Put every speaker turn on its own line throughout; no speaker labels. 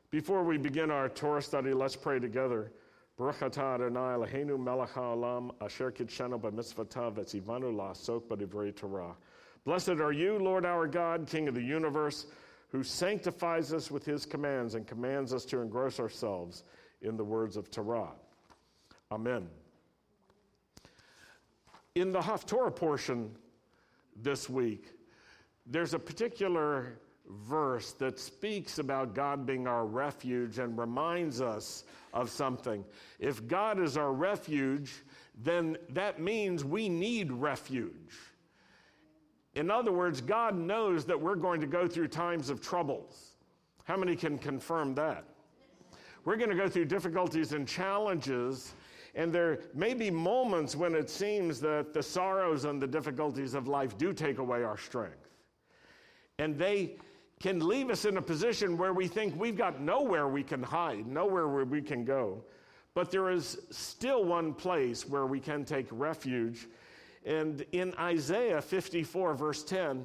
Before we begin our Torah study, let's pray together. Baruch atah Adonai Eloheinu melech haolam asher kidshanu b'mitzvotav v'tzivanu la'asok b'divrei Torah. Blessed are you, Lord our God, King of the universe, who sanctifies us with his commands and commands us to engross ourselves in the words of Torah. Amen. In the Haftorah portion this week, there's a particular verse that speaks about God being our refuge and reminds us of something. If God is our refuge, then that means we need refuge. In other words, God knows that we're going to go through times of troubles. How many can confirm that? We're going to go through difficulties and challenges, and there may be moments when it seems that the sorrows and the difficulties of life do take away our strength. And they can leave us in a position where we think we've got nowhere we can hide, nowhere where we can go. But there is still one place where we can take refuge. And in Isaiah 54, verse 10,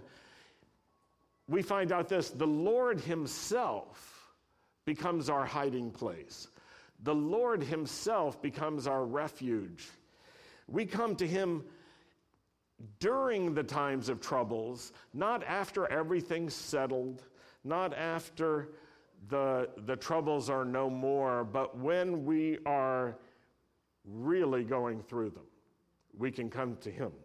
we find out this: the Lord himself becomes our hiding place. The Lord himself becomes our refuge. We come to him during the times of troubles, not after everything's settled, not after the troubles are no more, but when we are really going through them, we can come to him.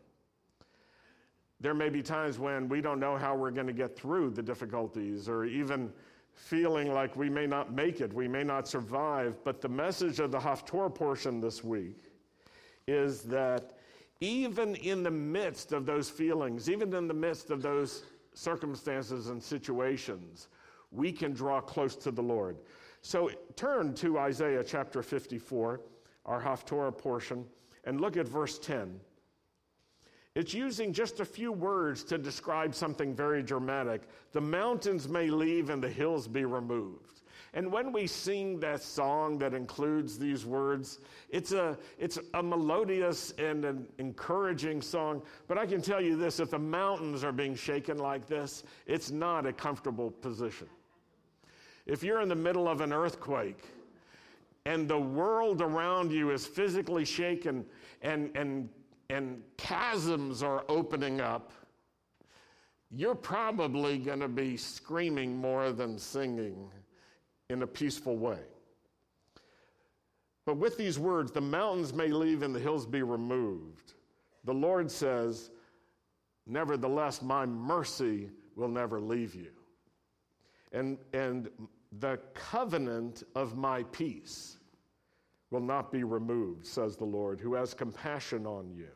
There may be times when we don't know how we're going to get through the difficulties, or even feeling like we may not make it, we may not survive, but the message of the Haftorah portion this week is that even in the midst of those feelings, even in the midst of those circumstances and situations, we can draw close to the Lord. So turn to Isaiah chapter 54, our Haftorah portion, and look at verse 10. It's using just a few words to describe something very dramatic. The mountains may leave and the hills be removed. And when we sing that song that includes these words, it's a melodious and an encouraging song. But I can tell you this: if the mountains are being shaken like this, it's not a comfortable position. If you're in the middle of an earthquake and the world around you is physically shaken and chasms are opening up, you're probably going to be screaming more than singing in a peaceful way. But with these words, the mountains may leave and the hills be removed, the Lord says, nevertheless, my mercy will never leave you. And the covenant of my peace will not be removed, says the Lord, who has compassion on you.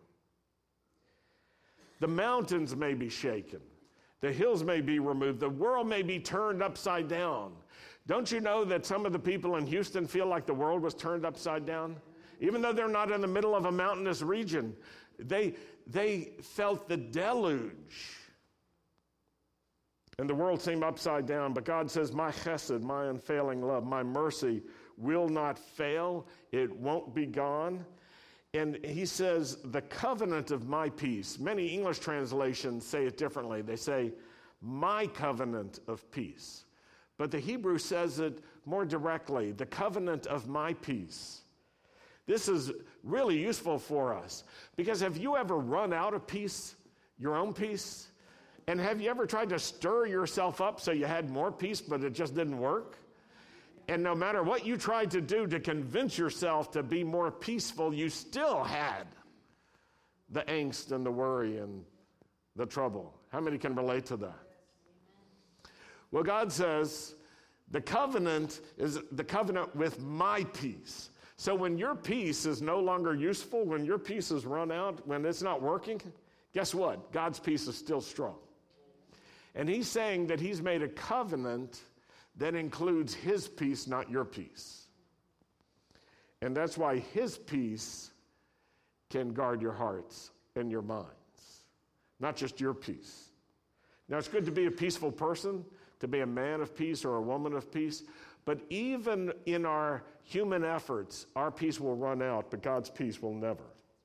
The mountains may be shaken. The hills may be removed. The world may be turned upside down. Don't you know that some of the people in Houston feel like the world was turned upside down? Even though they're not in the middle of a mountainous region, they felt the deluge. And the world seemed upside down. But God says, my chesed, my unfailing love, my mercy will not fail. It won't be gone. And he says, the covenant of my peace. Many English translations say it differently. They say, my covenant of peace. But the Hebrew says it more directly, the covenant of my peace. This is really useful for us, because have you ever run out of peace, your own peace? And have you ever tried to stir yourself up so you had more peace, but it just didn't work? And no matter what you tried to do to convince yourself to be more peaceful, you still had the angst and the worry and the trouble. How many can relate to that? Well, God says the covenant is the covenant with my peace. So when your peace is no longer useful, when your peace is run out, when it's not working, guess what? God's peace is still strong. And he's saying that he's made a covenant that includes his peace, not your peace. And that's why his peace can guard your hearts and your minds, not just your peace. Now, it's good to be a peaceful person, to be a man of peace or a woman of peace, but even in our human efforts, our peace will run out, but God's peace will never.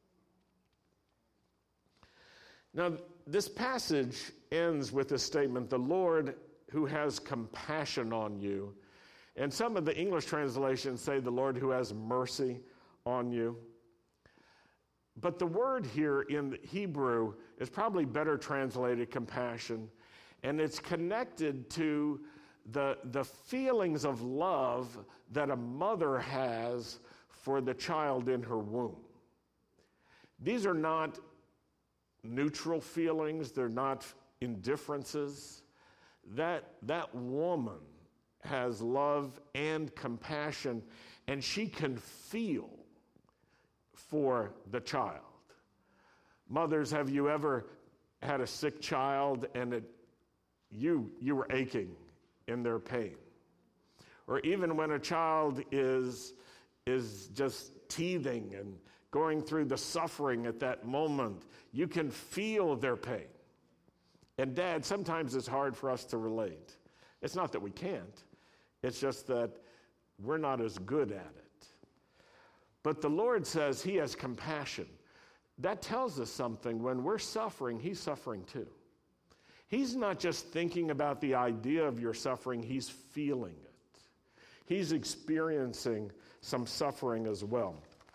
Now, this passage ends with this statement, the Lord who has compassion on you. And some of the English translations say the Lord who has mercy on you. But the word here in Hebrew is probably better translated compassion, and it's connected to the feelings of love that a mother has for the child in her womb. These are not neutral feelings, they're not indifferences. That woman has love and compassion, and she can feel for the child. Mothers, have you ever had a sick child and you were aching in their pain? Or even when a child is just teething and going through the suffering at that moment, you can feel their pain. And Dad, sometimes it's hard for us to relate. It's not that we can't, it's just that we're not as good at it. But the Lord says he has compassion. That tells us something. When we're suffering, he's suffering too. He's not just thinking about the idea of your suffering, he's feeling it. He's experiencing some suffering as well.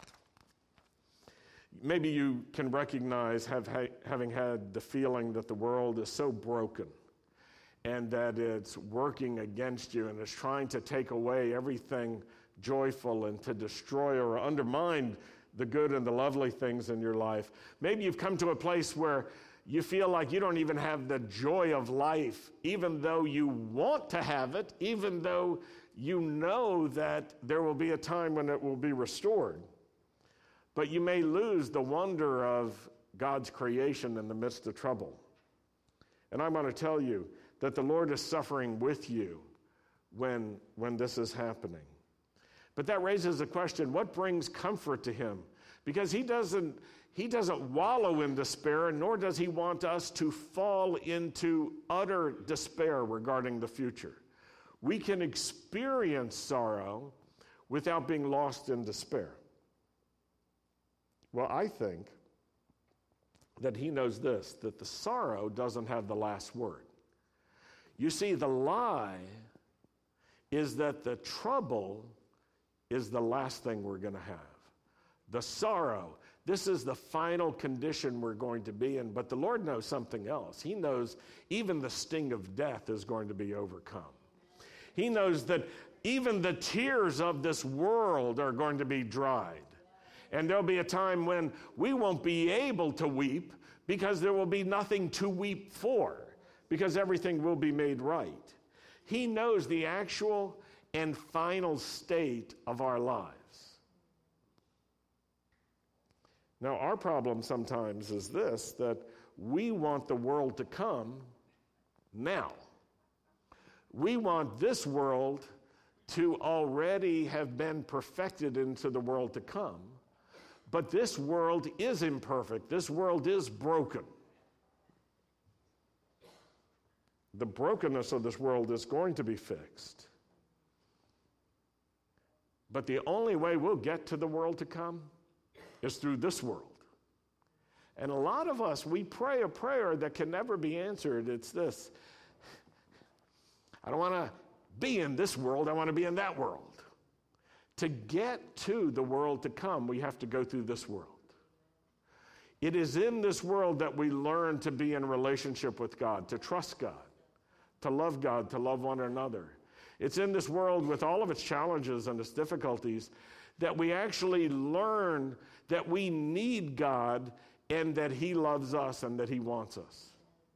Maybe you can recognize having had the feeling that the world is so broken and that it's working against you and is trying to take away everything joyful and to destroy or undermine the good and the lovely things in your life. Maybe you've come to a place where you feel like you don't even have the joy of life, even though you want to have it, even though you know that there will be a time when it will be restored. But you may lose the wonder of God's creation in the midst of trouble. And I want to tell you that the Lord is suffering with you when this is happening. But that raises the question, what brings comfort to him? Because he doesn't wallow in despair, nor does he want us to fall into utter despair regarding the future. We can experience sorrow without being lost in despair. Well, I think that he knows this, that the sorrow doesn't have the last word. You see, the lie is that the trouble is the last thing we're going to have. The sorrow, this is the final condition we're going to be in. But the Lord knows something else. He knows even the sting of death is going to be overcome. He knows that even the tears of this world are going to be dried. And there'll be a time when we won't be able to weep because there will be nothing to weep for, because everything will be made right. He knows the actual and final state of our lives. Now, our problem sometimes is this, that we want the world to come now. We want this world to already have been perfected into the world to come. But this world is imperfect. This world is broken. The brokenness of this world is going to be fixed. But the only way we'll get to the world to come is through this world. And a lot of us, we pray a prayer that can never be answered. It's this: I don't want to be in this world, I want to be in that world. To get to the world to come, we have to go through this world. It is in this world that we learn to be in relationship with God, to trust God, to love one another. It's in this world with all of its challenges and its difficulties that we actually learn that we need God and that he loves us and that he wants us.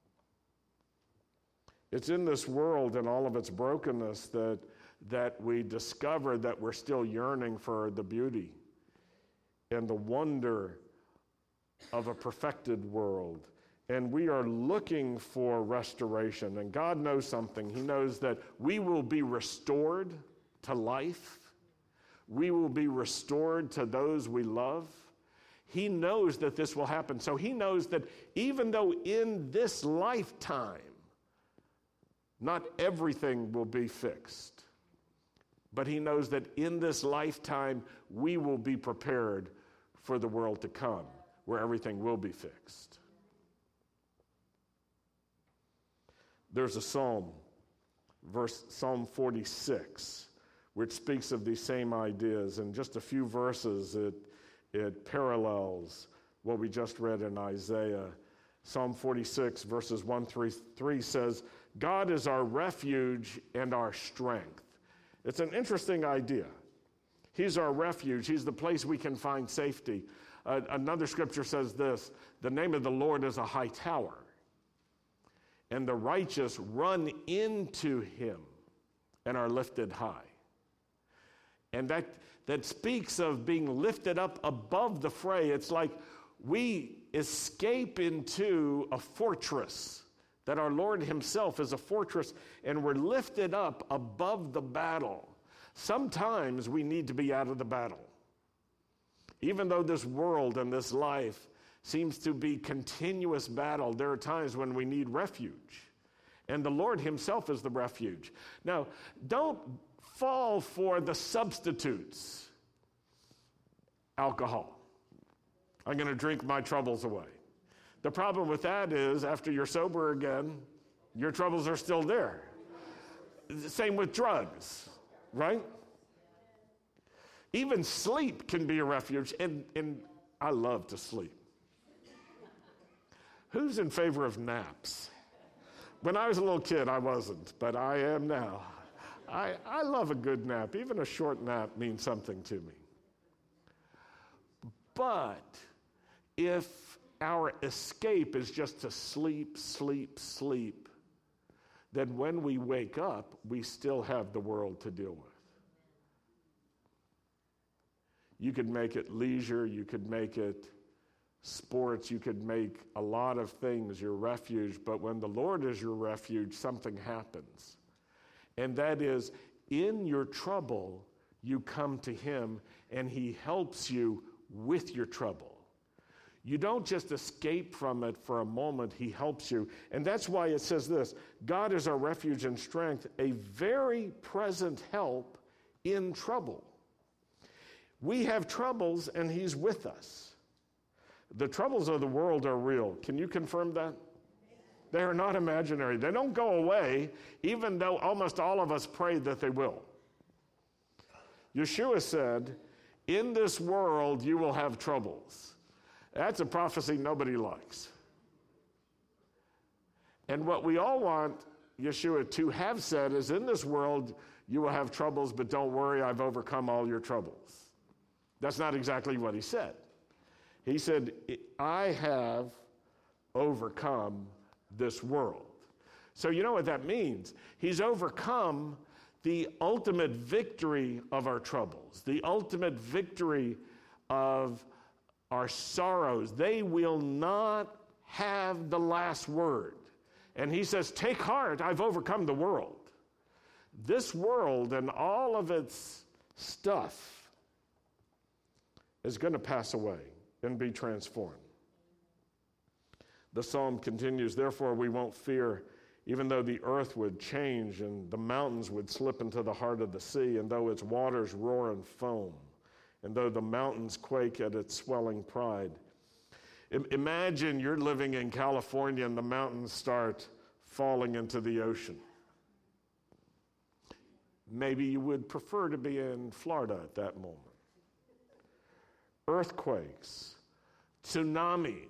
It's in this world and all of its brokenness that we discover that we're still yearning for the beauty and the wonder of a perfected world. And we are looking for restoration. And God knows something. He knows that we will be restored to life. We will be restored to those we love. He knows that this will happen. So he knows that even though in this lifetime, not everything will be fixed, but he knows that in this lifetime, we will be prepared for the world to come, where everything will be fixed. There's a psalm, Psalm 46, which speaks of these same ideas. In just a few verses, it parallels what we just read in Isaiah. Psalm 46, verses 1 through 3 says, God is our refuge and our strength. It's an interesting idea. He's our refuge. He's the place we can find safety. Another scripture says this, the name of the Lord is a high tower, and the righteous run into him and are lifted high. And that speaks of being lifted up above the fray. It's like we escape into a fortress, that our Lord himself is a fortress, and we're lifted up above the battle. Sometimes we need to be out of the battle. Even though this world and this life seems to be continuous battle, there are times when we need refuge. And the Lord himself is the refuge. Now, don't fall for the substitutes. Alcohol. I'm going to drink my troubles away. The problem with that is, after you're sober again, your troubles are still there. Same with drugs, right? Even sleep can be a refuge, and I love to sleep. Who's in favor of naps? When I was a little kid, I wasn't, but I am now. I love a good nap. Even a short nap means something to me. But if our escape is just to sleep, then when we wake up, we still have the world to deal with. You could make it leisure, you could make it sports, you could make a lot of things your refuge, but when the Lord is your refuge, something happens. And that is, in your trouble, you come to him and he helps you with your trouble. You don't just escape from it for a moment, he helps you. And that's why it says this, God is our refuge and strength, a very present help in trouble. We have troubles and he's with us. The troubles of the world are real. Can you confirm that? They are not imaginary. They don't go away, even though almost all of us pray that they will. Yeshua said, in this world you will have troubles. That's a prophecy nobody likes. And what we all want Yeshua to have said is, in this world you will have troubles, but don't worry, I've overcome all your troubles. That's not exactly what he said. He said, I have overcome this world. So you know what that means. He's overcome the ultimate victory of our troubles, the ultimate victory of our sorrows. They will not have the last word. And he says, take heart, I've overcome the world. This world and all of its stuff is going to pass away and be transformed. The psalm continues, therefore we won't fear, even though the earth would change and the mountains would slip into the heart of the sea, and though its waters roar and foam, and though the mountains quake at its swelling pride. Imagine you're living in California and the mountains start falling into the ocean. Maybe you would prefer to be in Florida at that moment. Earthquakes, tsunamis.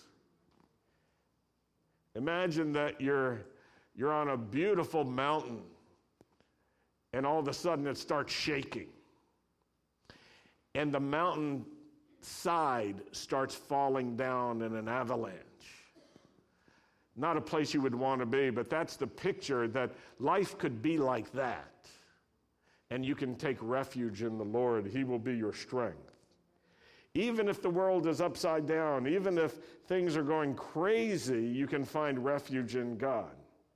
Imagine that you're on a beautiful mountain and all of a sudden it starts shaking. And the mountain side starts falling down in an avalanche. Not a place you would want to be, but that's the picture that life could be like that. And you can take refuge in the Lord. He will be your strength. Even if the world is upside down, even if things are going crazy, you can find refuge in God.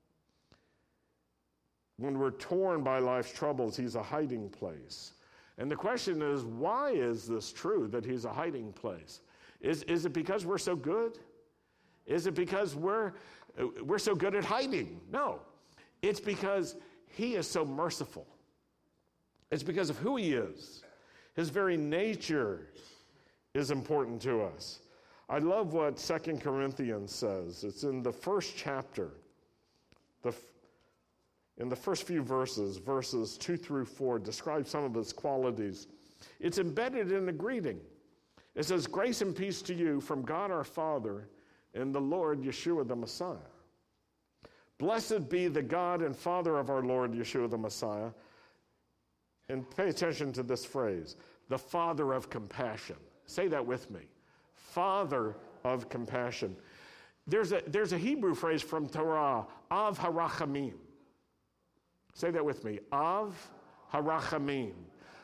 When we're torn by life's troubles, he's a hiding place. And the question is, why is this true, that he's a hiding place? Is it because we're so good? Is it because we're so good at hiding? No. It's because he is so merciful. It's because of who he is. His very nature is important to us. I love what 2 Corinthians says. It's in the first chapter. in the first few verses, verses 2 through 4, describe some of his qualities. It's embedded in a greeting. It says, "Grace and peace to you from God our Father and the Lord Yeshua the Messiah. Blessed be the God and Father of our Lord Yeshua the Messiah." And pay attention to this phrase, the Father of compassion. Say that with me. Father of compassion. There's a Hebrew phrase from Torah, Av Harachamim. Say that with me, Av Harachamim.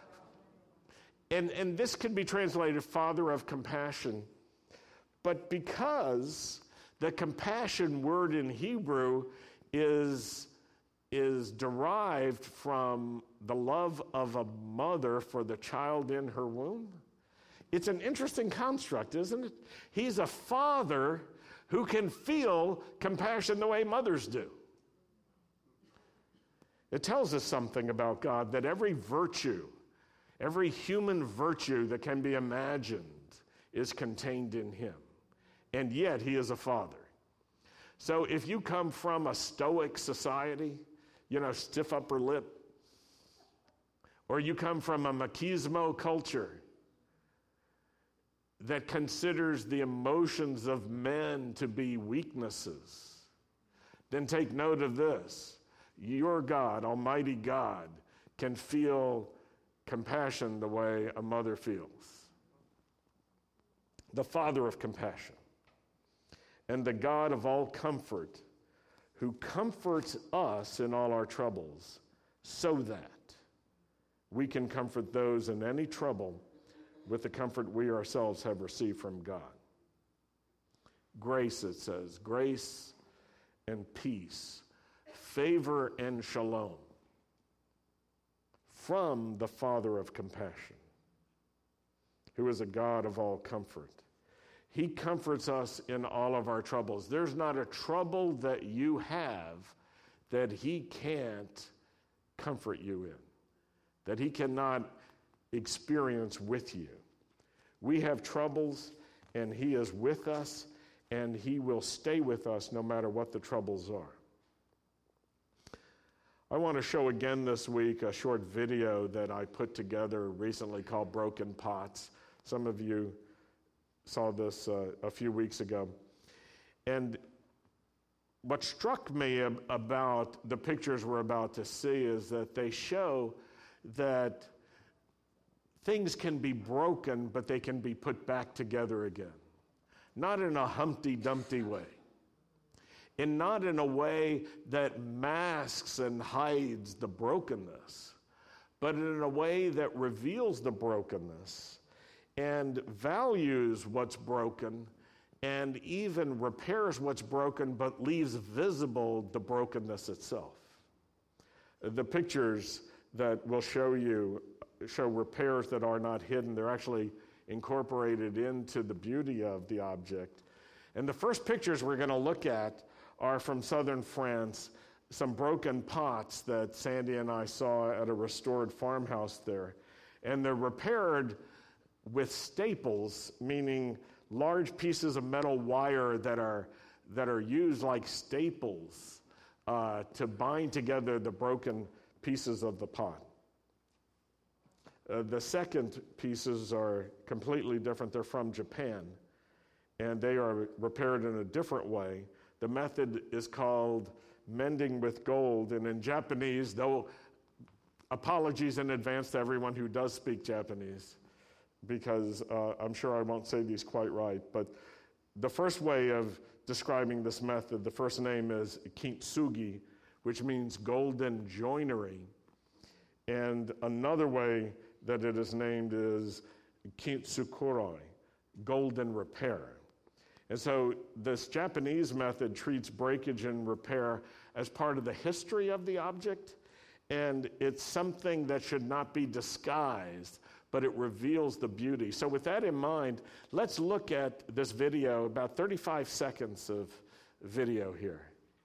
And this can be translated Father of compassion. But because the compassion word in Hebrew is derived from the love of a mother for the child in her womb, it's an interesting construct, isn't it? He's a father who can feel compassion the way mothers do. It tells us something about God, that every virtue, every human virtue that can be imagined is contained in him. And yet he is a father. So if you come from a stoic society, stiff upper lip, or you come from a machismo culture that considers the emotions of men to be weaknesses, then take note of this. Your God, Almighty God, can feel compassion the way a mother feels. The Father of compassion and the God of all comfort, who comforts us in all our troubles, so that we can comfort those in any trouble with the comfort we ourselves have received from God. Grace, it says, grace and peace, favor and shalom from the Father of compassion, who is a God of all comfort. He comforts us in all of our troubles. There's not a trouble that you have that he can't comfort you in, that he cannot experience with you. We have troubles, and he is with us, and he will stay with us no matter what the troubles are. I want to show again this week a short video that I put together recently called Broken Pots. Some of you saw this a few weeks ago. And what struck me about the pictures we're about to see is that they show that things can be broken, but they can be put back together again. Not in a Humpty Dumpty way, and not in a way that masks and hides the brokenness, but in a way that reveals the brokenness and values what's broken and even repairs what's broken, but leaves visible the brokenness itself. The pictures that will show repairs that are not hidden. They're actually incorporated into the beauty of the object. And the first pictures we're going to look at are from southern France, some broken pots that Sandy and I saw at a restored farmhouse there. And they're repaired with staples, meaning large pieces of metal wire that are used like staples to bind together the broken pieces of the pot. The second pieces are completely different. They're from Japan, and they are repaired in a different way. The method is called mending with gold, and in Japanese, though apologies in advance to everyone who does speak Japanese, because I'm sure I won't say these quite right, but the first way of describing this method, the first name is kintsugi, which means golden joinery, and another way that it is named is kintsukuroi, golden repair. And so this Japanese method treats breakage and repair as part of the history of the object, and it's something that should not be disguised, but it reveals the beauty. So with that in mind, let's look at this video, about 35 seconds of video here.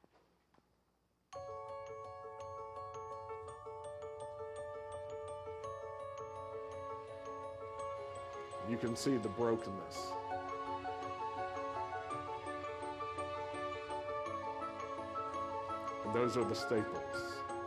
You can see the brokenness. And those are the staples.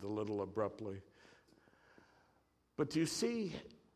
a little abruptly. But do you see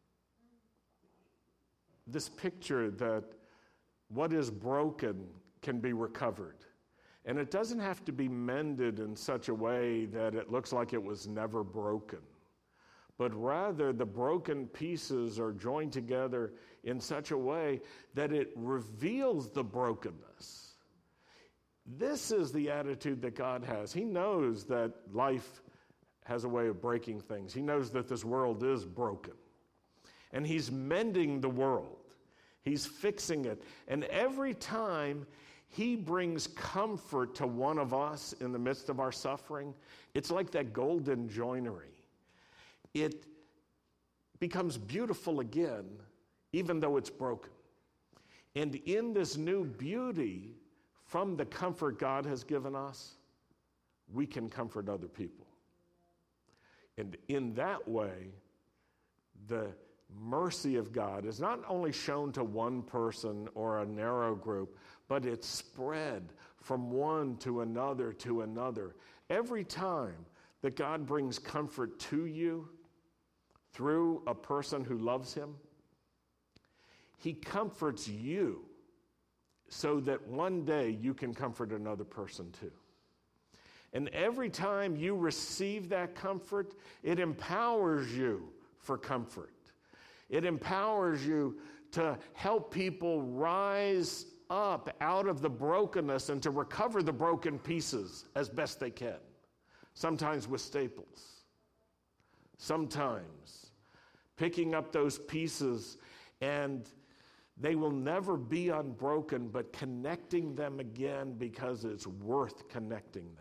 this picture that what is broken can be recovered? And it doesn't have to be mended in such a way that it looks like it was never broken, but rather the broken pieces are joined together in such a way that it reveals the brokenness. This is the attitude that God has. He knows that life has a way of breaking things. He knows that this world is broken. And he's mending the world. He's fixing it. And every time he brings comfort to one of us in the midst of our suffering, it's like that golden joinery. It becomes beautiful again, even though it's broken. And in this new beauty, from the comfort God has given us, we can comfort other people. And in that way, the mercy of God is not only shown to one person or a narrow group, but it's spread from one to another to another. Every time that God brings comfort to you through a person who loves him, he comforts you so that one day you can comfort another person too. And every time you receive that comfort, it empowers you for comfort. It empowers you to help people rise up out of the brokenness and to recover the broken pieces as best they can. Sometimes with staples. Sometimes picking up those pieces, and they will never be unbroken, but connecting them again because it's worth connecting them.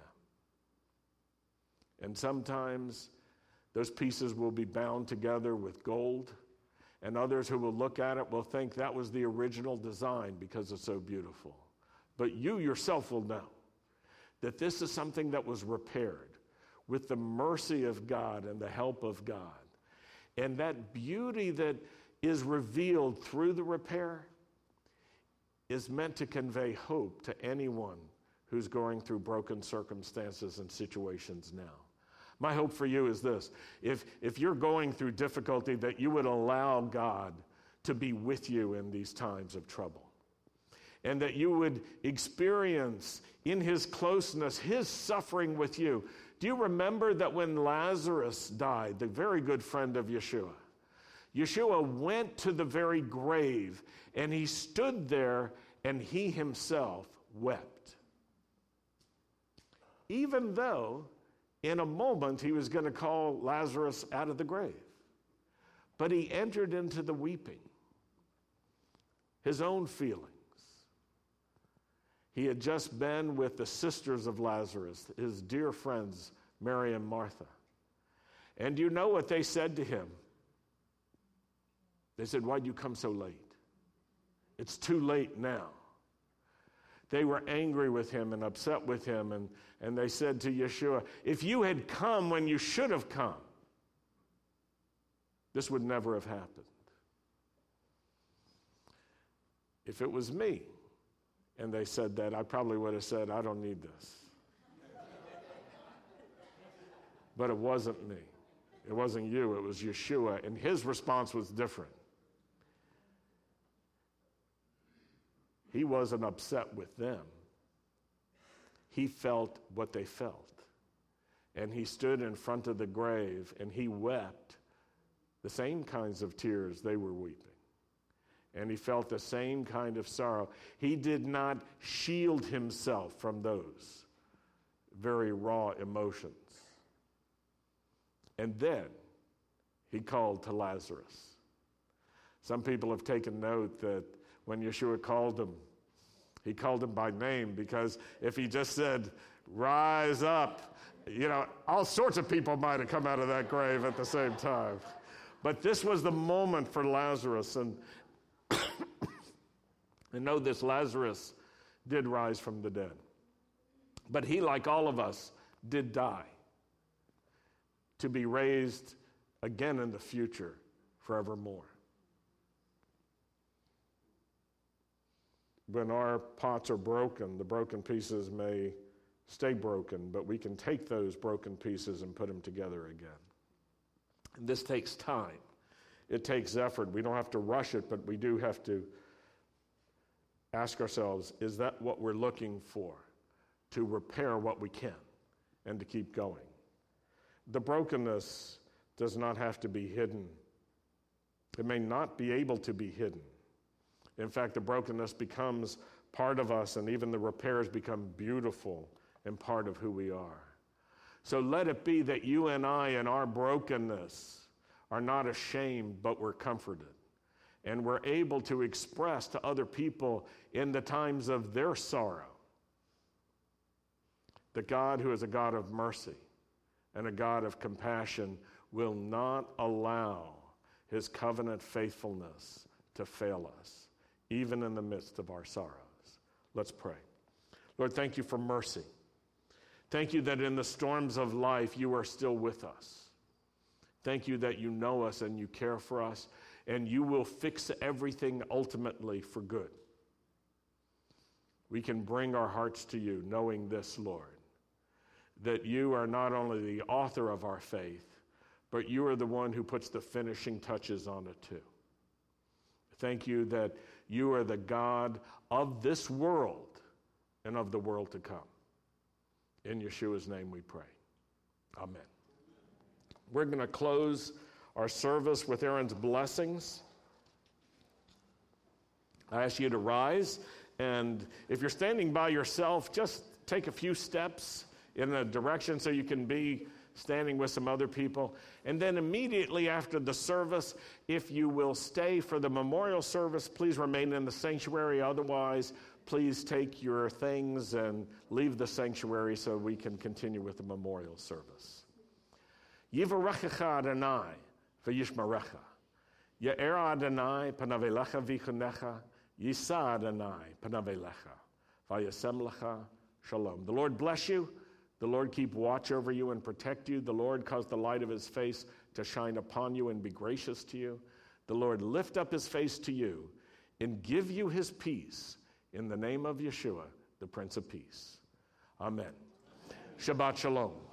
And sometimes those pieces will be bound together with gold, and others who will look at it will think that was the original design because it's so beautiful. But you yourself will know that this is something that was repaired with the mercy of God and the help of God. And that beauty that is revealed through the repair is meant to convey hope to anyone who's going through broken circumstances and situations now. My hope for you is this: if you're going through difficulty, that you would allow God to be with you in these times of trouble. And that you would experience in his closeness, his suffering with you. Do you remember that when Lazarus died, the very good friend of Yeshua, Yeshua went to the very grave, and he stood there, and he himself wept. Even though in a moment he was going to call Lazarus out of the grave. But he entered into the weeping, his own feelings. He had just been with the sisters of Lazarus, his dear friends, Mary and Martha. And you know what they said to him? They said, "Why'd you come so late? It's too late now." They were angry with him and upset with him, and they said to Yeshua, "If you had come when you should have come, this would never have happened." If it was me, and they said that, I probably would have said, "I don't need this." But it wasn't me. It wasn't you. It was Yeshua, and his response was different. He wasn't upset with them. He felt what they felt. And he stood in front of the grave, and he wept the same kinds of tears they were weeping. And he felt the same kind of sorrow. He did not shield himself from those very raw emotions. And then he called to Lazarus. Some people have taken note that when Yeshua called him, he called him by name, because if he just said, "Rise up," all sorts of people might have come out of that grave at the same time. But this was the moment for Lazarus, and know this, Lazarus did rise from the dead. But he, like all of us, did die, to be raised again in the future forevermore. When our pots are broken, the broken pieces may stay broken, but we can take those broken pieces and put them together again. And this takes time. It takes effort. We don't have to rush it, but we do have to ask ourselves, is that what we're looking for? To repair what we can and to keep going. The brokenness does not have to be hidden. It may not be able to be hidden. In fact, the brokenness becomes part of us, and even the repairs become beautiful and part of who we are. So let it be that you and I in our brokenness are not ashamed, but we're comforted. And we're able to express to other people in the times of their sorrow that God, who is a God of mercy and a God of compassion, will not allow his covenant faithfulness to fail us, even in the midst of our sorrows. Let's pray. Lord, thank you for mercy. Thank you that in the storms of life, you are still with us. Thank you that you know us and you care for us, and you will fix everything ultimately for good. We can bring our hearts to you knowing this, Lord, that you are not only the author of our faith, but you are the one who puts the finishing touches on it too. Thank you that you are the God of this world and of the world to come. In Yeshua's name we pray. Amen. We're going to close our service with Aaron's blessings. I ask you to rise, and if you're standing by yourself, just take a few steps in a direction so you can be standing with some other people. And then immediately after the service, if you will stay for the memorial service, please remain in the sanctuary. Otherwise, please take your things and leave the sanctuary so we can continue with the memorial service. Yivarechecha Adonai v'yishmerecha. Ye'era Adonai panav elecha v'chunecha. Yisa Adonai panav elecha v'yasem lecha shalom. The Lord bless you. The Lord keep watch over you and protect you. The Lord cause the light of his face to shine upon you and be gracious to you. The Lord lift up his face to you and give you his peace in the name of Yeshua, the Prince of Peace. Amen. Shabbat Shalom.